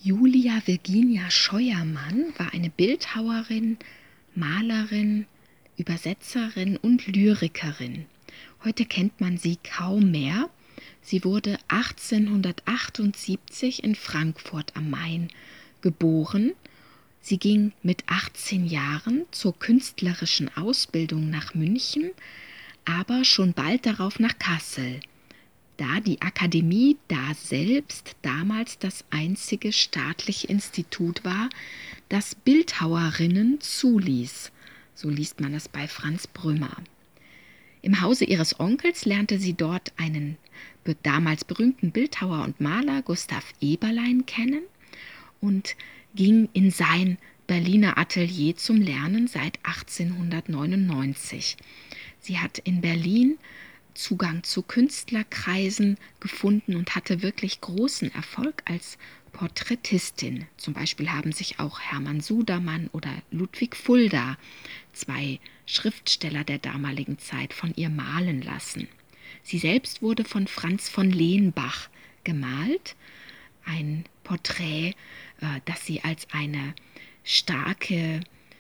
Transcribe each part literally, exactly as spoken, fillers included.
Julia Virginia Scheuermann war eine Bildhauerin, Malerin, Übersetzerin und Lyrikerin. Heute kennt man sie kaum mehr. Sie wurde achtzehnhundertachtundsiebzig in Frankfurt am Main geboren. Sie ging mit achtzehn Jahren zur künstlerischen Ausbildung nach München, aber schon bald darauf nach Kassel, da die Akademie daselbst damals das einzige staatliche Institut war, das Bildhauerinnen zuließ. So liest man es bei Franz Brümmer. Im Hause ihres Onkels lernte sie dort einen damals berühmten Bildhauer und Maler, Gustav Eberlein, kennen und ging in sein Berliner Atelier zum Lernen seit achtzehnhundertneunundneunzig. Sie hat in Berlin Zugang zu Künstlerkreisen gefunden und hatte wirklich großen Erfolg als Porträtistin. Zum Beispiel haben sich auch Hermann Sudermann oder Ludwig Fulda, zwei Schriftsteller der damaligen Zeit, von ihr malen lassen. Sie selbst wurde von Franz von Lenbach gemalt, ein Porträt, das sie als eine starke,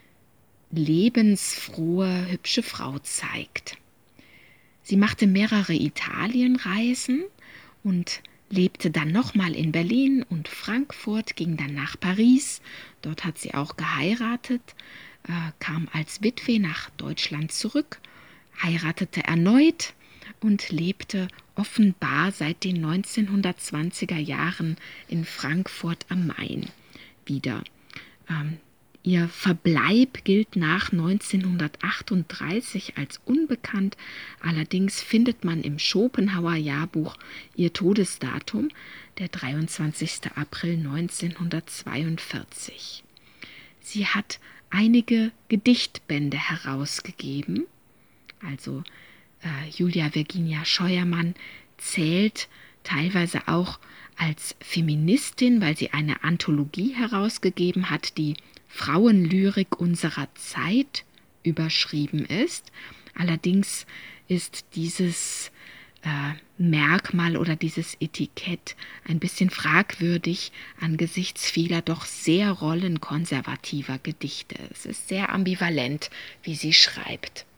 lebensfrohe, hübsche Frau zeigt. Sie machte mehrere Italienreisen und lebte dann nochmal in Berlin und Frankfurt, ging dann nach Paris. Dort hat sie auch geheiratet, äh, kam als Witwe nach Deutschland zurück, heiratete erneut und lebte offenbar seit den neunzehnhundertzwanziger Jahren in Frankfurt am Main wieder. Ähm, Ihr Verbleib gilt nach neunzehnhundertachtunddreißig als unbekannt, allerdings findet man im Schopenhauer Jahrbuch ihr Todesdatum, der dreiundzwanzigster April neunzehnhundertzweiundvierzig. Sie hat einige Gedichtbände herausgegeben, also äh, Julia Virginia Scheuermann zählt teilweise auch als Feministin, weil sie eine Anthologie herausgegeben hat, die Frauenlyrik unserer Zeit überschrieben ist. Allerdings ist dieses äh, Merkmal oder dieses Etikett ein bisschen fragwürdig angesichts vieler doch sehr rollenkonservativer Gedichte. Es ist sehr ambivalent, wie sie schreibt.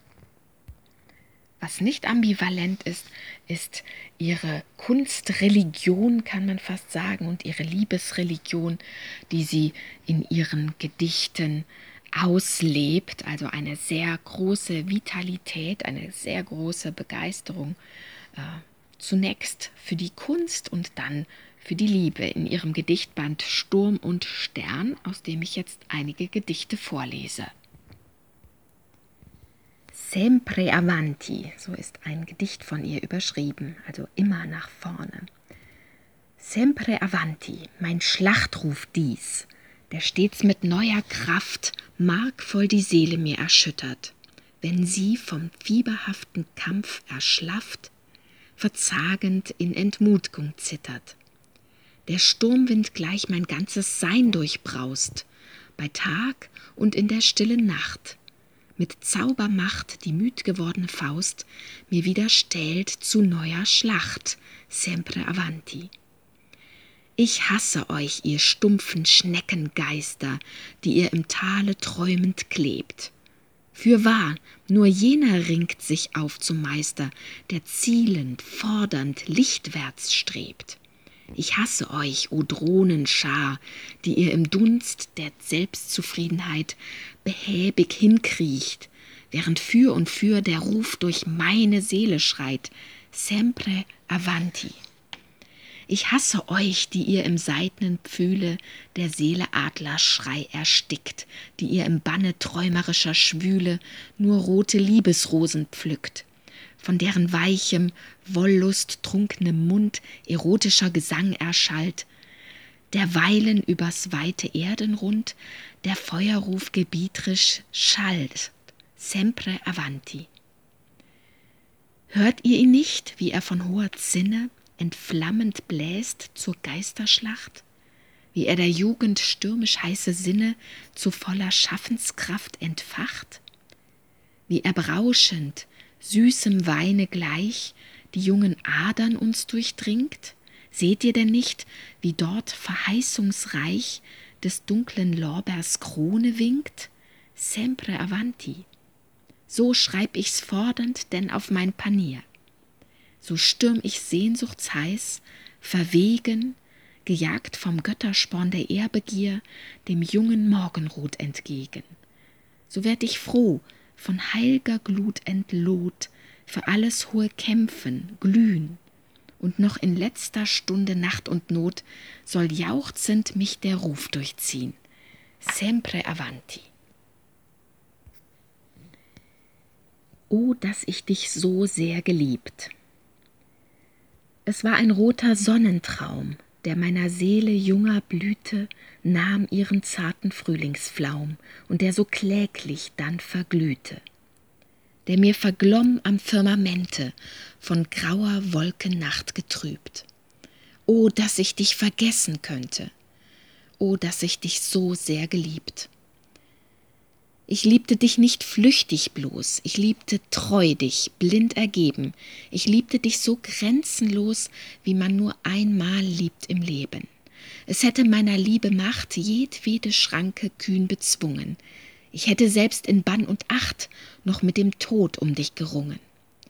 Was nicht ambivalent ist, ist ihre Kunstreligion, kann man fast sagen, und ihre Liebesreligion, die sie in ihren Gedichten auslebt. Also eine sehr große Vitalität, eine sehr große Begeisterung. Äh, zunächst für die Kunst und dann für die Liebe in ihrem Gedichtband Sturm und Stern, aus dem ich jetzt einige Gedichte vorlese. Sempre avanti, so ist ein Gedicht von ihr überschrieben, also immer nach vorne. Sempre avanti, mein Schlachtruf dies, der stets mit neuer Kraft markvoll die Seele mir erschüttert, wenn sie vom fieberhaften Kampf erschlafft, verzagend in Entmut'gung zittert. Der Sturmwind gleich mein ganzes Sein durchbraust, bei Tag und in der stillen Nacht, mit Zaubermacht die müd gewordene Faust mir wieder stählt zu neuer Schlacht, sempre avanti. Ich hasse euch, ihr stumpfen Schneckengeister, die ihr im Tale träumend klebt. Fürwahr, nur jener ringt sich auf zum Meister, der zielend, fordernd, lichtwärts strebt. Ich hasse euch, o Drohnenschar, die ihr im Dunst der Selbstzufriedenheit behäbig hinkriecht, während für und für der Ruf durch meine Seele schreit, sempre avanti. Ich hasse euch, die ihr im seidnen Pfühle der Seele Adlerschrei erstickt, die ihr im Banne träumerischer Schwüle nur rote Liebesrosen pflückt, von deren weichem, wollusttrunkenem Mund erotischer Gesang erschallt, derweilen übers weite Erdenrund der Feuerruf gebietrisch schallt, sempre avanti. Hört ihr ihn nicht, wie er von hoher Zinne entflammend bläst zur Geisterschlacht, wie er der Jugend stürmisch heiße Sinne zu voller Schaffenskraft entfacht, wie er berauschend, süßem Weine gleich die jungen Adern uns durchdringt, Seht ihr denn nicht, wie dort verheißungsreich des dunklen Lorbeers Krone winkt? Sempre avanti. So schreib ich's fordernd denn auf mein Panier. So stürm ich sehnsuchtsheiß, verwegen, gejagt vom Göttersporn der Ehrbegier, dem jungen Morgenrot entgegen. So werd ich froh, von heilger Glut entloht, für alles hohe Kämpfen, glühen, und noch in letzter Stunde Nacht und Not soll jauchzend mich der Ruf durchziehen. Sempre avanti. O, dass ich dich so sehr geliebt. Es war ein roter Sonnentraum, der meiner Seele junger Blüte nahm ihren zarten Frühlingsflaum und der so kläglich dann verglühte, der mir verglomm am Firmamente, von grauer Wolkennacht getrübt. O, dass ich dich vergessen könnte, o, dass ich dich so sehr geliebt. Ich liebte dich nicht flüchtig bloß, ich liebte treu dich, blind ergeben, ich liebte dich so grenzenlos, wie man nur einmal liebt im Leben. Es hätte meiner Liebe Macht jedwede Schranke kühn bezwungen, ich hätte selbst in Bann und Acht noch mit dem Tod um dich gerungen.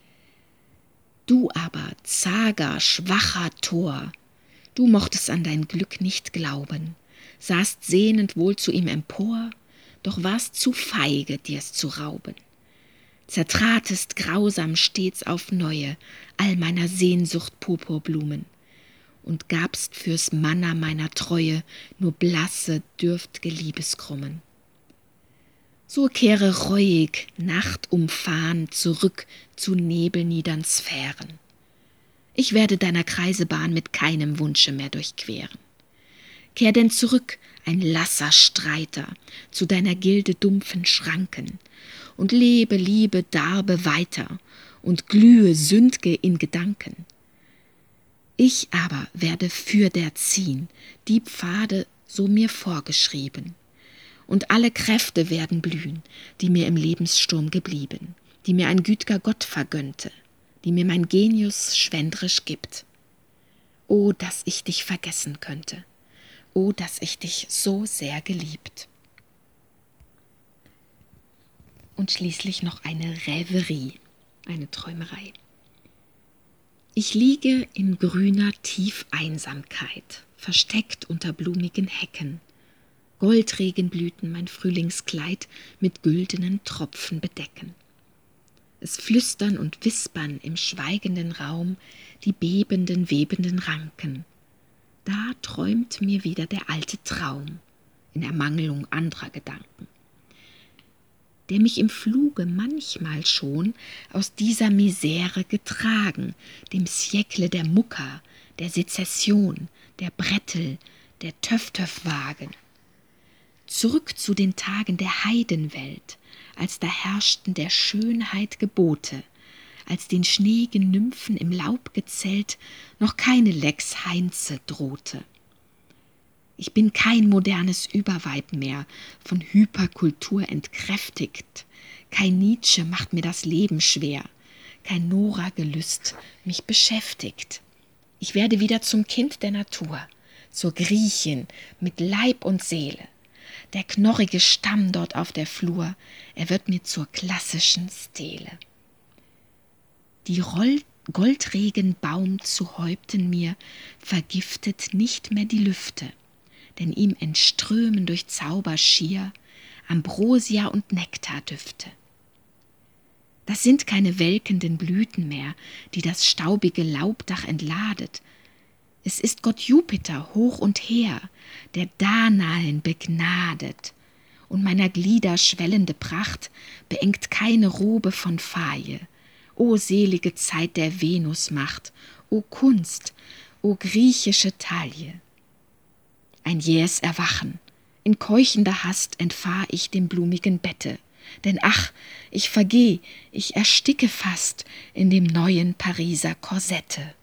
Du aber, zager, schwacher Tor, du mochtest an dein Glück nicht glauben, sahst sehnend wohl zu ihm empor, doch warst zu feige, dir's zu rauben. Zertratest grausam stets auf neue all meiner Sehnsucht Purpurblumen und gabst fürs Manna meiner Treue nur blasse, dürft'ge Liebeskrummen. So kehre reuig, nachtumfahren, zurück zu nebelniedern Sphären. Ich werde deiner Kreise Bahn mit keinem Wunsche mehr durchqueren. Kehr denn zurück, ein lasser Streiter, zu deiner Gilde dumpfen Schranken, und lebe, liebe, darbe weiter und glühe, sünd'ge in Gedanken. Ich aber werde fürder ziehen, die Pfade so mir vorgeschrieben, und alle Kräfte werden blühen, die mir im Lebenssturm geblieben, die mir ein güt'ger Gott vergönnte, die mir mein Genius schwendrisch gibt. O, dass ich dich vergessen könnte! O, dass ich dich so sehr geliebt. Und schließlich noch eine Rêverie, eine Träumerei. Ich liege in grüner Tiefeinsamkeit, versteckt unter blumigen Hecken. Goldregenblüten mein Frühlingskleid mit güldenen Tropfen bedecken. Es flüstern und wispern im schweigenden Raum die bebenden, webenden Ranken. Da träumt mir wieder der alte Traum, in Ermangelung anderer Gedanken, der mich im Fluge manchmal schon aus dieser Misere getragen, dem Siècle der Mucker, der Sezession, der Brettel, der Töff-Töff-Wagen. Zurück zu den Tagen der Heidenwelt, als da herrschten der Schönheit Gebote, als den schneeigen Nymphen im Laub gezählt noch keine Lex Heinze drohte. Ich bin kein modernes Überweib mehr, von Hyperkultur entkräftigt, kein Nietzsche macht mir das Leben schwer, kein Nora-Gelüst mich beschäftigt. Ich werde wieder zum Kind der Natur, zur Griechin mit Leib und Seele. Der knorrige Stamm dort auf der Flur, er wird mir zur klassischen Stele. Die Roll Goldregenbaum zu Häupten mir vergiftet nicht mehr die Lüfte, denn ihm entströmen durch Zauber schier Ambrosia und Nektardüfte. Das sind keine welkenden Blüten mehr, die das staubige Laubdach entladet. Es ist Gott Jupiter hoch und her, der Danaen begnadet, und meiner Glieder schwellende Pracht beengt keine Robe von Faye. O selige Zeit der Venusmacht, o Kunst, o griechische Taille. Ein jähes Erwachen, in keuchender Hast entfahr ich dem blumigen Bette, denn ach, ich vergeh, ich ersticke fast in dem neuen Pariser Korsette.